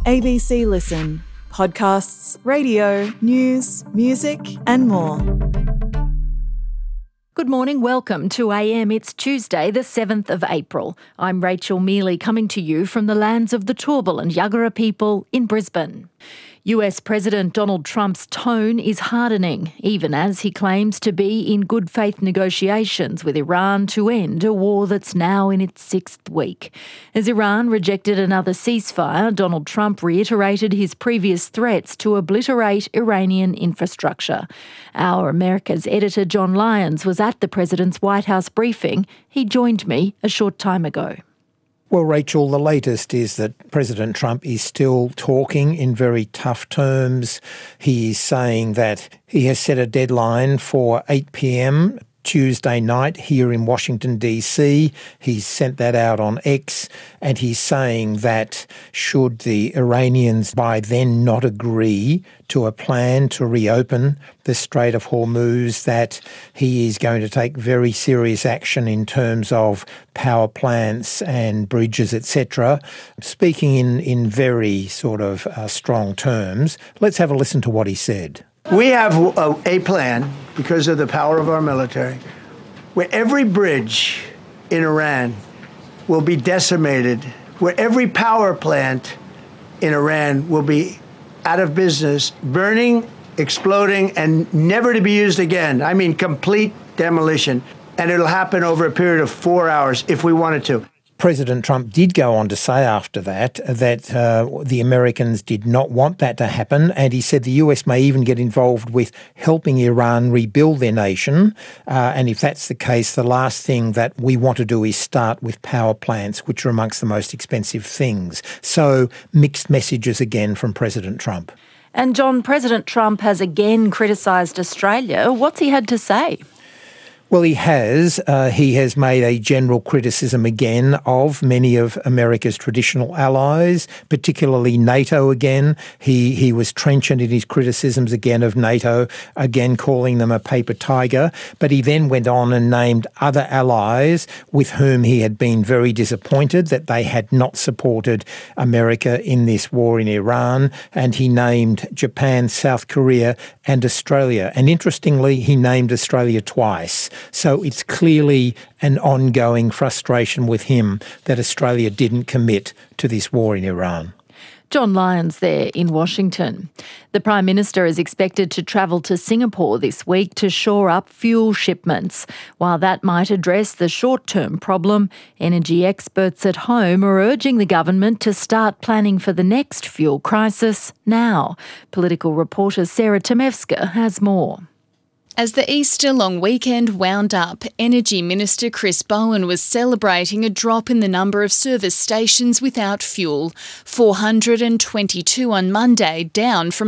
ABC Listen. Podcasts, radio, news, music and more. Good morning, welcome to AM. It's Tuesday the 7th of April. I'm Rachel Mealy coming to you from the lands of the Turrbal and Yagara people in Brisbane. US President Donald Trump's tone is hardening, even as he claims to be in good faith negotiations with Iran to end a war that's now in its sixth week. As Iran rejected another ceasefire, Donald Trump reiterated his previous threats to obliterate Iranian infrastructure. Our America's editor John Lyons was at the President's White House briefing. He joined me a short time ago. Well, Rachel, the latest is that President Trump is still talking in very tough terms. He is saying that he has set a deadline for 8 p.m. Tuesday night here in Washington, D.C. He's sent that out on X, and he's saying that should the Iranians by then not agree to a plan to reopen the Strait of Hormuz, that he is going to take very serious action in terms of power plants and bridges, etc. Speaking in very sort of strong terms, let's have a listen to what he said. We have a plan, because of the power of our military, where every bridge in Iran will be decimated, where every power plant in Iran will be out of business, burning, exploding, and never to be used again. I mean, complete demolition. And it'll happen over a period of 4 hours if we wanted to. President Trump did go on to say after that the Americans did not want that to happen, and he said the US may even get involved with helping Iran rebuild their nation. And if that's the case, the last thing that we want to do is start with power plants, which are amongst the most expensive things. So mixed messages again from President Trump. And John, President Trump has again criticised Australia. What's he had to say? Well, he has. He has made a general criticism again of many of America's traditional allies, particularly NATO again. He was trenchant in his criticisms again of NATO, again calling them a paper tiger. But he then went on and named other allies with whom he had been very disappointed that they had not supported America in this war in Iran. And he named Japan, South Korea and Australia. And interestingly, he named Australia twice. So it's clearly an ongoing frustration with him that Australia didn't commit to this war in Iran. John Lyons there in Washington. The Prime Minister is expected to travel to Singapore this week to shore up fuel shipments. While that might address the short-term problem, energy experts at home are urging the government to start planning for the next fuel crisis now. Political reporter Sarah Tomevska has more. As the Easter long weekend wound up, Energy Minister Chris Bowen was celebrating a drop in the number of service stations without fuel, 422 on Monday, down from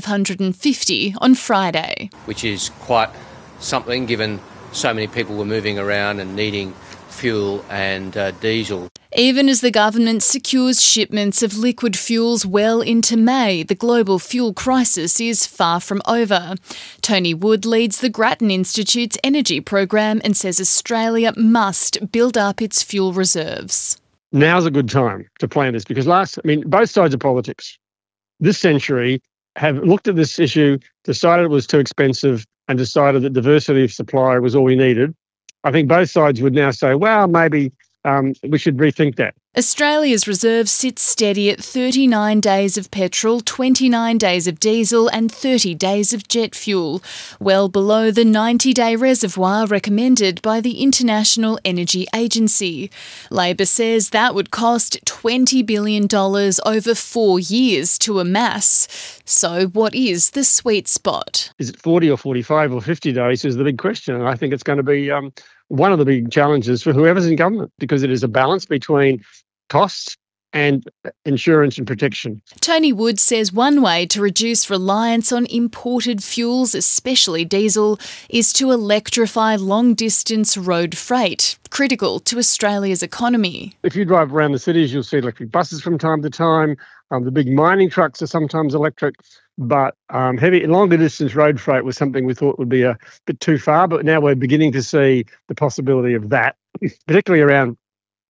550 on Friday. Which is quite something given so many people were moving around and needing fuel and diesel. Even as the government secures shipments of liquid fuels well into May, the global fuel crisis is far from over. Tony Wood leads the Grattan Institute's energy program and says Australia must build up its fuel reserves. Now's a good time to plan this because both sides of politics this century have looked at this issue, decided it was too expensive and decided that diversity of supply was all we needed. I think both sides would now say, well, maybe we should rethink that. Australia's reserve sits steady at 39 days of petrol, 29 days of diesel and 30 days of jet fuel, well below the 90-day reservoir recommended by the International Energy Agency. Labor says that would cost $20 billion over 4 years to amass. So what is the sweet spot? Is it 40 or 45 or 50 days is the big question. And I think it's going to be one of the big challenges for whoever's in government, because it is a balance between costs and insurance and protection. Tony Wood says one way to reduce reliance on imported fuels, especially diesel, is to electrify long-distance road freight, critical to Australia's economy. If you drive around the cities, you'll see electric buses from time to time. The big mining trucks are sometimes electric. But heavy, longer distance road freight was something we thought would be a bit too far, but now we're beginning to see the possibility of that, particularly around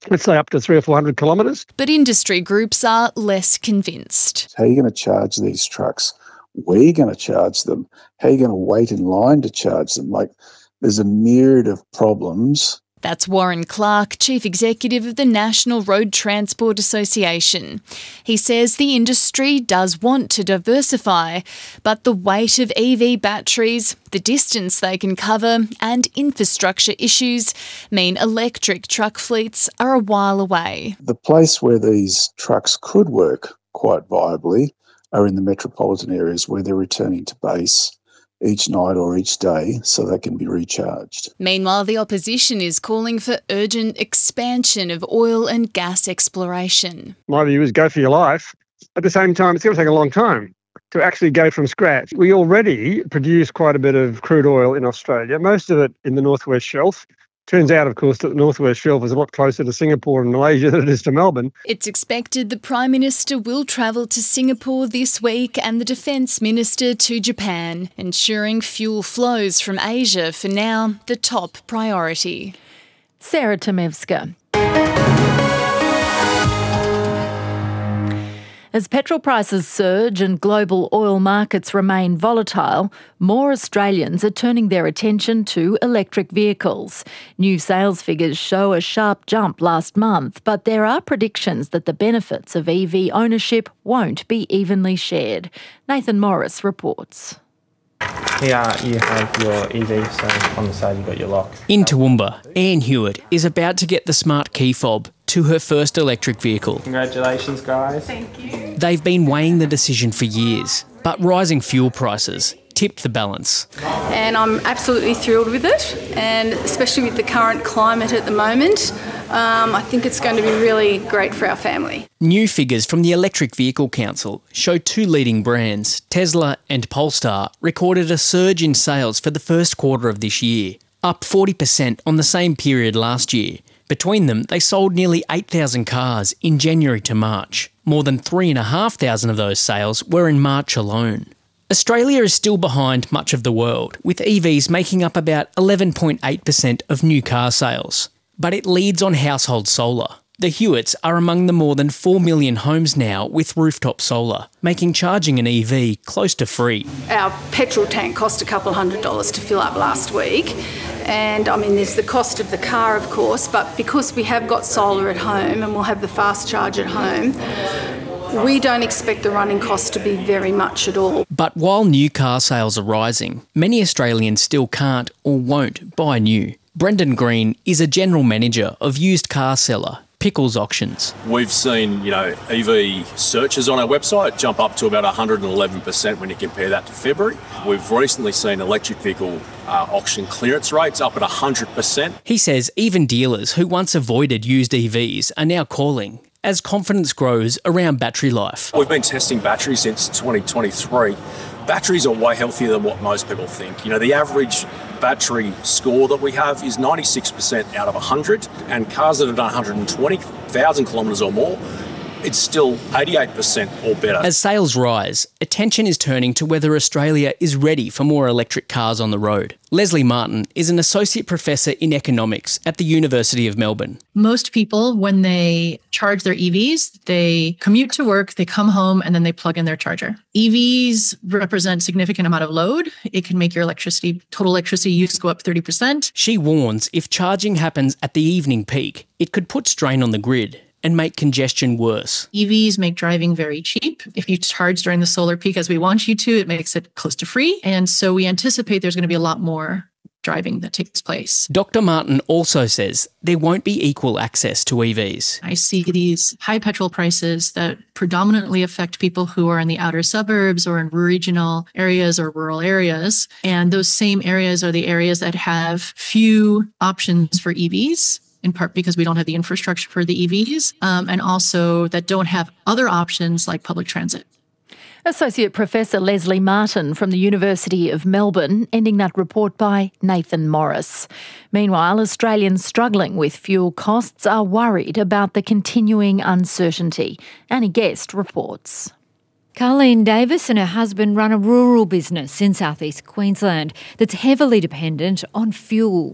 let's say up to 300 or 400 kilometres. But industry groups are less convinced. How are you going to charge these trucks? Where are you going to charge them? How are you going to wait in line to charge them? There's a myriad of problems. That's Warren Clark, Chief Executive of the National Road Transport Association. He says the industry does want to diversify, but the weight of EV batteries, the distance they can cover, and infrastructure issues mean electric truck fleets are a while away. The place where these trucks could work quite viably are in the metropolitan areas where they're returning to base each night or each day so they can be recharged. Meanwhile, the opposition is calling for urgent expansion of oil and gas exploration. My view is go for your life. At the same time, it's going to take a long time to actually go from scratch. We already produce quite a bit of crude oil in Australia, most of it in the North West Shelf. Turns out, of course, that the North West Shelf is a lot closer to Singapore and Malaysia than it is to Melbourne. It's expected the Prime Minister will travel to Singapore this week and the Defence Minister to Japan, ensuring fuel flows from Asia for now the top priority. Sarah Tomevska. As petrol prices surge and global oil markets remain volatile, more Australians are turning their attention to electric vehicles. New sales figures show a sharp jump last month, but there are predictions that the benefits of EV ownership won't be evenly shared. Nathan Morris reports. Here you have your EV, so on the side you've got your lock. In Toowoomba, Anne Hewitt is about to get the smart key fob to her first electric vehicle. Congratulations, guys. Thank you. They've been weighing the decision for years, but rising fuel prices tipped the balance. And I'm absolutely thrilled with it, and especially with the current climate at the moment, I think it's going to be really great for our family. New figures from the Electric Vehicle Council show two leading brands, Tesla and Polestar, recorded a surge in sales for the first quarter of this year, up 40% on the same period last year. Between them, they sold nearly 8,000 cars in January to March. More than 3,500 of those sales were in March alone. Australia is still behind much of the world, with EVs making up about 11.8% of new car sales. But it leads on household solar. The Hewitts are among the more than 4 million homes now with rooftop solar, making charging an EV close to free. Our petrol tank cost a couple $100 to fill up last week. And I mean, there's the cost of the car, of course, but because we have got solar at home and we'll have the fast charge at home, we don't expect the running costs to be very much at all. But while new car sales are rising, many Australians still can't or won't buy new. Brendan Green is a general manager of used car seller Pickles Auctions. We've seen, EV searches on our website jump up to about 111% when you compare that to February. We've recently seen electric vehicle auction clearance rates up at 100%. He says even dealers who once avoided used EVs are now calling as confidence grows around battery life. We've been testing batteries since 2023. Batteries are way healthier than what most people think. The average battery score that we have is 96% out of 100, and cars that have done 120,000 kilometres or more, it's still 88% or better. As sales rise, attention is turning to whether Australia is ready for more electric cars on the road. Leslie Martin is an associate professor in economics at the University of Melbourne. Most people, when they charge their EVs, they commute to work, they come home, and then they plug in their charger. EVs represent a significant amount of load. It can make your total electricity use go up 30%. She warns if charging happens at the evening peak, it could put strain on the grid and make congestion worse. EVs make driving very cheap. If you charge during the solar peak as we want you to, it makes it close to free. And so we anticipate there's going to be a lot more driving that takes place. Dr. Martin also says there won't be equal access to EVs. I see these high petrol prices that predominantly affect people who are in the outer suburbs or in regional areas or rural areas. And those same areas are the areas that have few options for EVs, in part because we don't have the infrastructure for the EVs, and also that don't have other options like public transit. Associate Professor Leslie Martin from the University of Melbourne, ending that report by Nathan Morris. Meanwhile, Australians struggling with fuel costs are worried about the continuing uncertainty. Annie Guest reports. Carleen Davis and her husband run a rural business in southeast Queensland that's heavily dependent on fuel.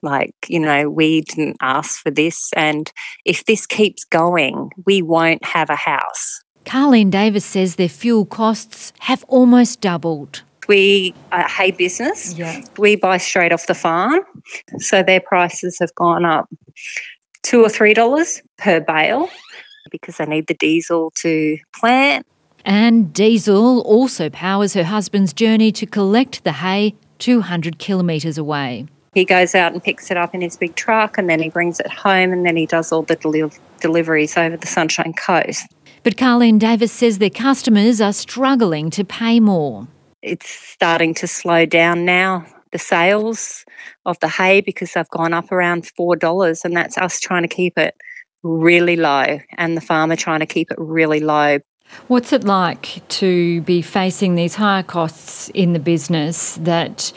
Like, we didn't ask for this, and if this keeps going, we won't have a house. Carleen Davis says their fuel costs have almost doubled. We are a hay business. Yeah. We buy straight off the farm, so their prices have gone up $2 or $3 per bale because they need the diesel to plant. And diesel also powers her husband's journey to collect the hay 200 kilometres away. He goes out and picks it up in his big truck, and then he brings it home, and then he does all the deliveries over the Sunshine Coast. But Carleen Davis says their customers are struggling to pay more. It's starting to slow down now, the sales of the hay, because they've gone up around $4, and that's us trying to keep it really low and the farmer trying to keep it really low. What's it like to be facing these higher costs in the business that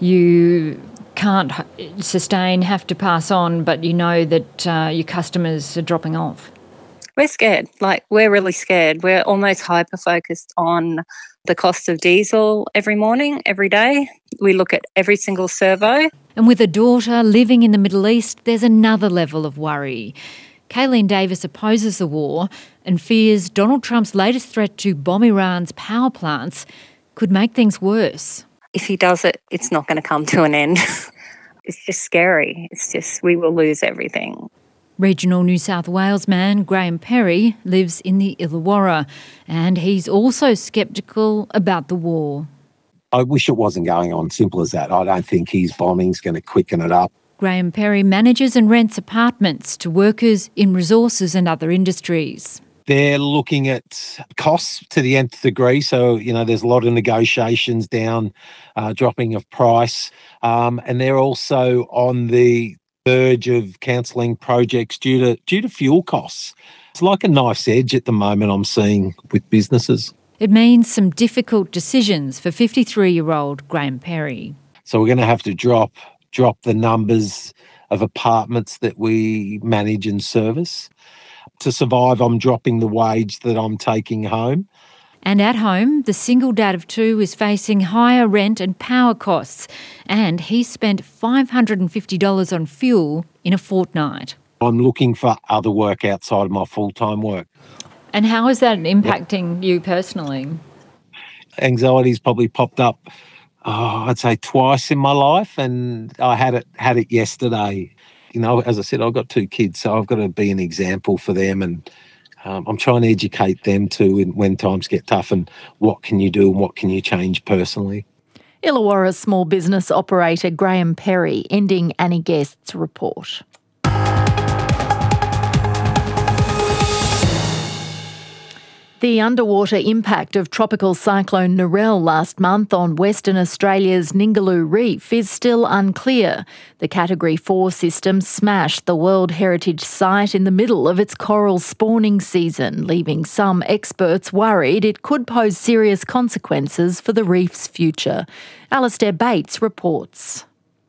you can't sustain, have to pass on, but you know that your customers are dropping off? We're scared. We're really scared. We're almost hyper-focused on the cost of diesel every morning, every day. We look at every single servo. And with a daughter living in the Middle East, there's another level of worry. Carleen Davis opposes the war and fears Donald Trump's latest threat to bomb Iran's power plants could make things worse. If he does it, it's not going to come to an end. It's just scary. It's just we will lose everything. Regional New South Wales man Graham Perry lives in the Illawarra, and he's also sceptical about the war. I wish it wasn't going on, simple as that. I don't think his bombing's going to quicken it up. Graham Perry manages and rents apartments to workers in resources and other industries. They're looking at costs to the nth degree. So, there's a lot of negotiations down, dropping of price. And they're also on the verge of cancelling projects due to fuel costs. It's like a knife's edge at the moment I'm seeing with businesses. It means some difficult decisions for 53-year-old Graham Perry. So we're going to have to drop the numbers of apartments that we manage and service. To survive, I'm dropping the wage that I'm taking home. And at home, the single dad of two is facing higher rent and power costs, and he's spent $550 on fuel in a fortnight. I'm looking for other work outside of my full-time work. And how is that impacting you personally? Anxiety's probably popped up, I'd say twice in my life, and I had it yesterday. As I said, I've got 2 kids, so I've got to be an example for them, and I'm trying to educate them too when times get tough and what can you do and what can you change personally. Illawarra small business operator Graham Perry ending Annie Guest's report. The underwater impact of tropical cyclone Narelle last month on Western Australia's Ningaloo Reef is still unclear. The Category 4 system smashed the World Heritage Site in the middle of its coral spawning season, leaving some experts worried it could pose serious consequences for the reef's future. Alistair Bates reports.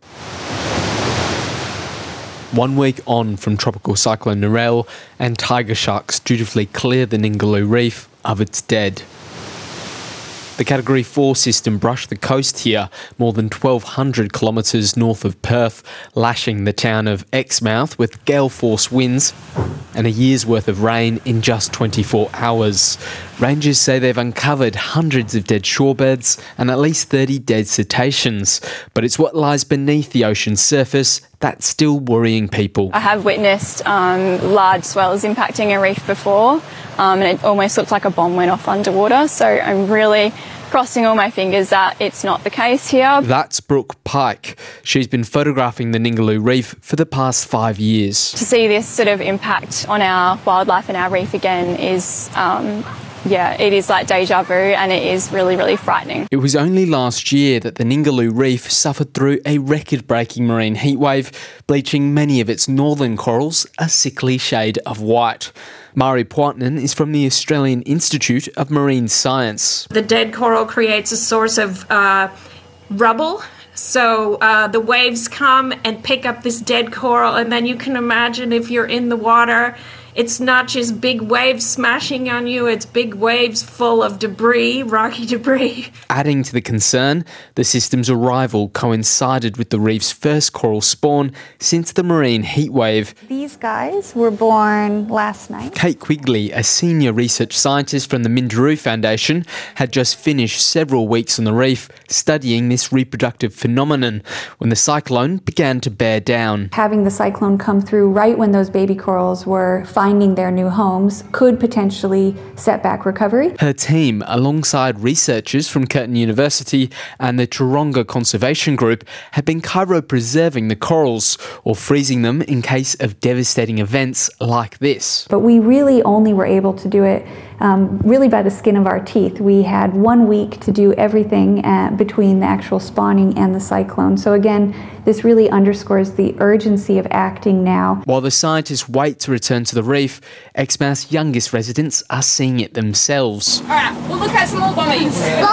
1 week on from Tropical Cyclone Narelle, and tiger sharks dutifully clear the Ningaloo Reef of its dead. The Category 4 system brushed the coast here, more than 1,200 kilometres north of Perth, lashing the town of Exmouth with gale-force winds and a year's worth of rain in just 24 hours. Rangers say they've uncovered hundreds of dead shorebirds and at least 30 dead cetaceans, but it's what lies beneath the ocean's surface that's still worrying people. I have witnessed large swells impacting a reef before, and it almost looks like a bomb went off underwater, so I'm really crossing all my fingers that it's not the case here. That's Brooke Pike. She's been photographing the Ningaloo Reef for the past 5 years. To see this sort of impact on our wildlife and our reef again is, it is like deja vu, and it is really, really frightening. It was only last year that the Ningaloo Reef suffered through a record-breaking marine heatwave, bleaching many of its northern corals a sickly shade of white. Mari Poitnan is from the Australian Institute of Marine Science. The dead coral creates a source of rubble. So the waves come and pick up this dead coral, and then you can imagine if you're in the water, it's not just big waves smashing on you, it's big waves full of debris, rocky debris. Adding to the concern, the system's arrival coincided with the reef's first coral spawn since the marine heatwave. These guys were born last night. Kate Quigley, a senior research scientist from the Minderoo Foundation, had just finished several weeks on the reef studying this reproductive phenomenon when the cyclone began to bear down. Having the cyclone come through right when those baby corals were finding their new homes could potentially set back recovery. Her team, alongside researchers from Curtin University and the Taronga Conservation Group, have been cryopreserving the corals or freezing them in case of devastating events like this. But we really only were able to do it really by the skin of our teeth. We had 1 week to do everything between the actual spawning and the cyclone. So again, this really underscores the urgency of acting now. While the scientists wait to return to the reef, Exmouth's youngest residents are seeing it themselves. All right, we'll look at some more bombies.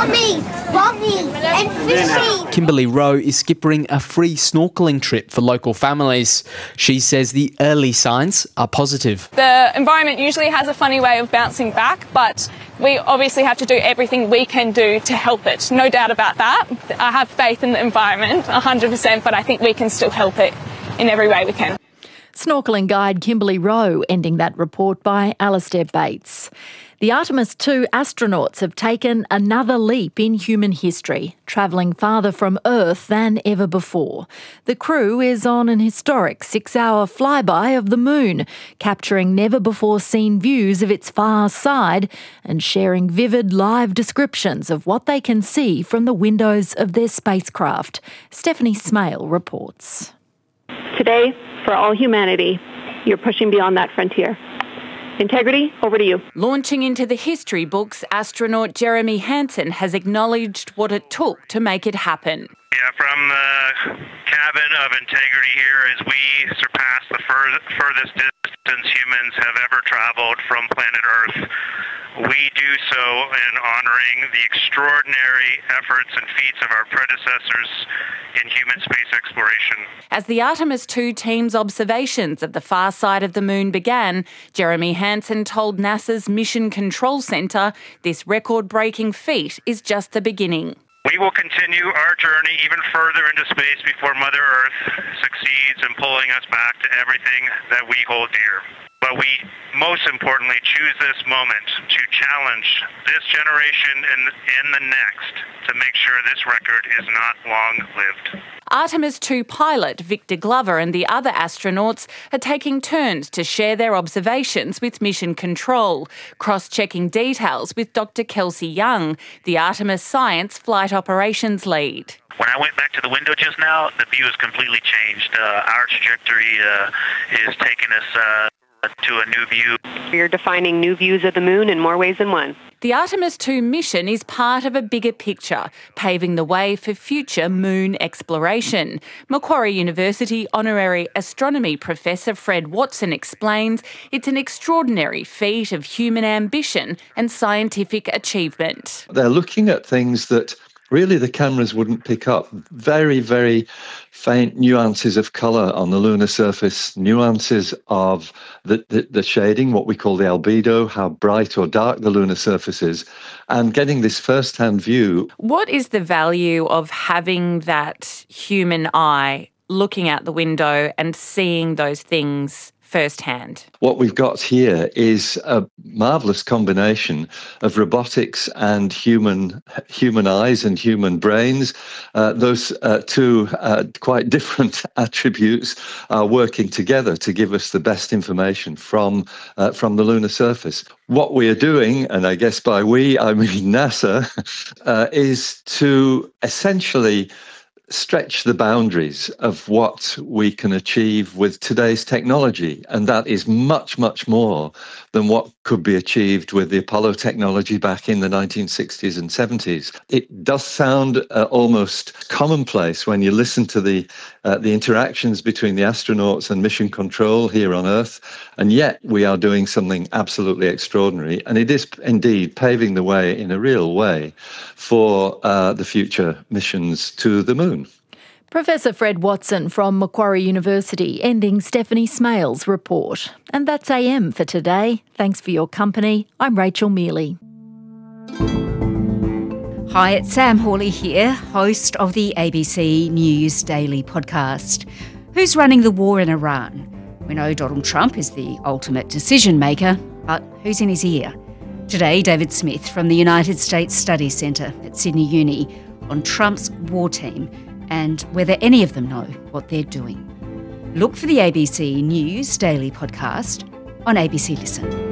Bombies, and fishy. Kimberly Rowe is skippering a free snorkelling trip for local families. She says the early signs are positive. The environment usually has a funny way of bouncing back, but we obviously have to do everything we can do to help it. No doubt about that. I have faith in the environment, 100%, but I think we can still help it in every way we can. Snorkelling guide Kimberly Rowe ending that report by Alastair Bates. The Artemis II astronauts have taken another leap in human history, travelling farther from Earth than ever before. The crew is on an historic 6-hour flyby of the moon, capturing never-before-seen views of its far side and sharing vivid live descriptions of what they can see from the windows of their spacecraft. Stephanie Smale reports. Today, for all humanity, you're pushing beyond that frontier. Integrity, over to you. Launching into the history books, astronaut Jeremy Hansen has acknowledged what it took to make it happen. Yeah, from the cabin of Integrity here, as we surpass the furthest distance humans have ever traveled from planet Earth, we do so in honoring the extraordinary efforts and feats of our predecessors in human space exploration. As the Artemis II team's observations of the far side of the moon began, Jeremy Hansen told NASA's Mission Control Center this record-breaking feat is just the beginning. We will continue our journey even further into space before Mother Earth succeeds in pulling us back to everything that we hold dear. But we, most importantly, choose this moment to challenge this generation and the next to make sure this record is not long-lived. Artemis II pilot Victor Glover and the other astronauts are taking turns to share their observations with Mission Control, cross-checking details with Dr. Kelsey Young, the Artemis Science Flight Operations Lead. When I went back to the window just now, the view has completely changed. Our trajectory is taking us to a new view. You're defining new views of the moon in more ways than one. The Artemis II mission is part of a bigger picture, paving the way for future moon exploration. Macquarie University Honorary Astronomy Professor Fred Watson explains it's an extraordinary feat of human ambition and scientific achievement. They're looking at things that really the cameras wouldn't pick up. Very, very faint nuances of colour on the lunar surface, nuances of the shading, what we call the albedo, how bright or dark the lunar surface is, and getting this first-hand view. What is the value of having that human eye looking out the window and seeing those things firsthand? What we've got here is a marvellous combination of robotics and human eyes and human brains. Those two quite different attributes are working together to give us the best information from the lunar surface. What we are doing, and I guess by we I mean NASA, is to essentially stretch the boundaries of what we can achieve with today's technology. And that is much, much more than what could be achieved with the Apollo technology back in the 1960s and 70s. It does sound almost commonplace when you listen to the interactions between the astronauts and mission control here on Earth. And yet we are doing something absolutely extraordinary. And it is indeed paving the way in a real way for the future missions to the moon. Professor Fred Watson from Macquarie University ending Stephanie Smales' report. And that's AM for today. Thanks for your company. I'm Rachel Mealy. Hi, it's Sam Hawley here, host of the ABC News Daily podcast. Who's running the war in Iran? We know Donald Trump is the ultimate decision maker, but who's in his ear? Today, David Smith from the United States Studies Centre at Sydney Uni on Trump's war team and whether any of them know what they're doing. Look for the ABC News Daily podcast on ABC Listen.